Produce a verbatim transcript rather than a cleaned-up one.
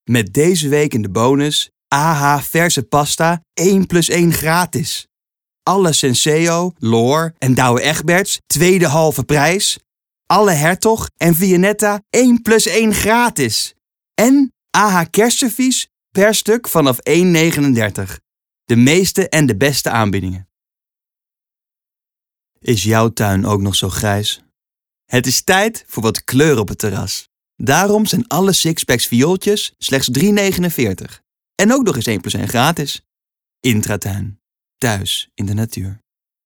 Met deze week in de bonus A H verse pasta één plus één gratis. Alle Senseo, Loor en Douwe Egberts tweede halve prijs. Alle Hertog en Viennetta één plus één gratis. En A H kerstservies per stuk vanaf één negenendertig. De meeste en de beste aanbiedingen. Is jouw tuin ook nog zo grijs? Het is tijd voor wat kleur op het terras. Daarom zijn alle sixpacks viooltjes slechts drie negenenveertig. En ook nog eens één plus één gratis. Intratuin. Thuis in de natuur.